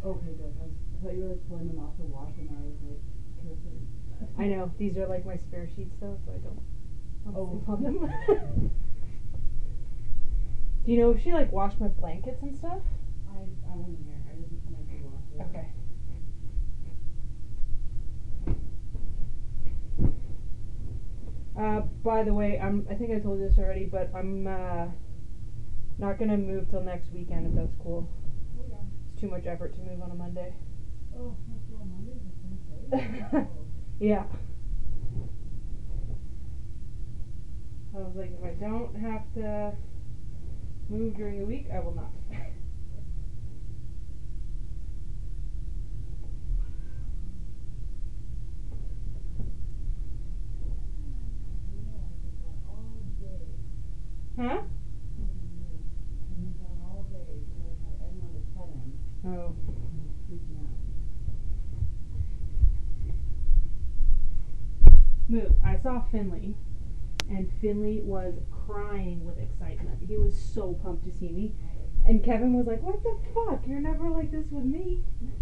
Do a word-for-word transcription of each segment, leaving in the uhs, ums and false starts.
Okay, good. I, was, I thought you were like pulling them off the wash, and I was like, careful. I know. These are like my spare sheets though, so I don't want to Oh. sleep on them. Do you know if she like washed my blankets and stuff? I I wasn't here. I didn't know if you washed it. Okay. Uh, by the way, I'm, I think I told you this already, but I'm, uh, not gonna move till next weekend if that's cool. Oh, yeah. It's too much effort to move on a Monday. Oh, not so on Monday, I was gonna say. Oh. Yeah. I was like, if I don't have to move during the week, I will not. Huh? Oh. Move. I saw Finley, and Finley was crying with excitement. He was so pumped to see me. And Kevin was like, what the fuck? You're never like this with me.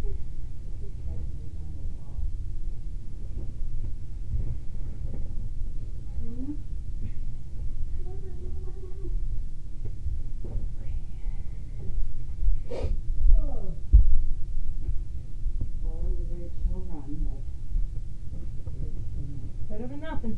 Better than nothing.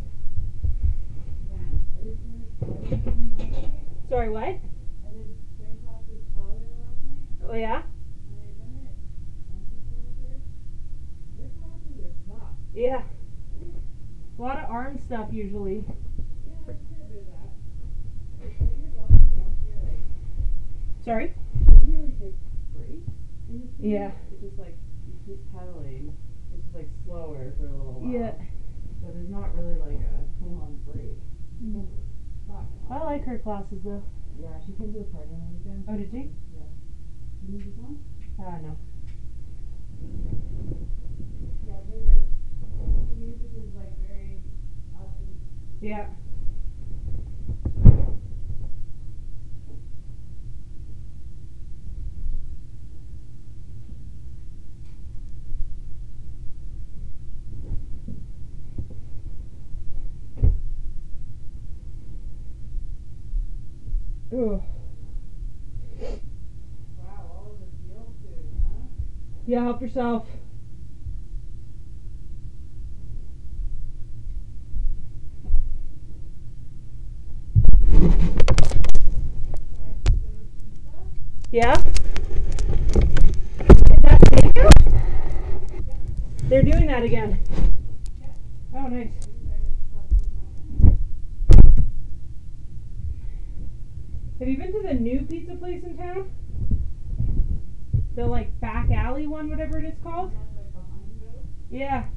Sorry, what? I did swing class with Talia last night. Oh, yeah? And I've done it once before with her. Their classes are tough. Yeah. A lot of arm stuff usually. Yeah, there's a fair bit of that. I think it's also mostly like. Sorry? She doesn't really take breaks in between. Yeah. It's just like you keep pedaling. It's just like slower for a little while. Yeah. But there's not really like a full on break. Mm. Fuck. I like her classes though. Yeah, she came to a party on the weekend. Oh, did she? Yeah. You need this one? Uh, no. Yeah, they're good. The music is like very upbeat. Yeah. Ugh. Wow, all of the field food, huh? Yeah, help yourself. Yeah? Is that steakhouse? Yeah. They're doing that again. Yeah. Oh, nice. Have you been to the new pizza place in town? The like back alley one, whatever it is called? Like behind those? Yeah.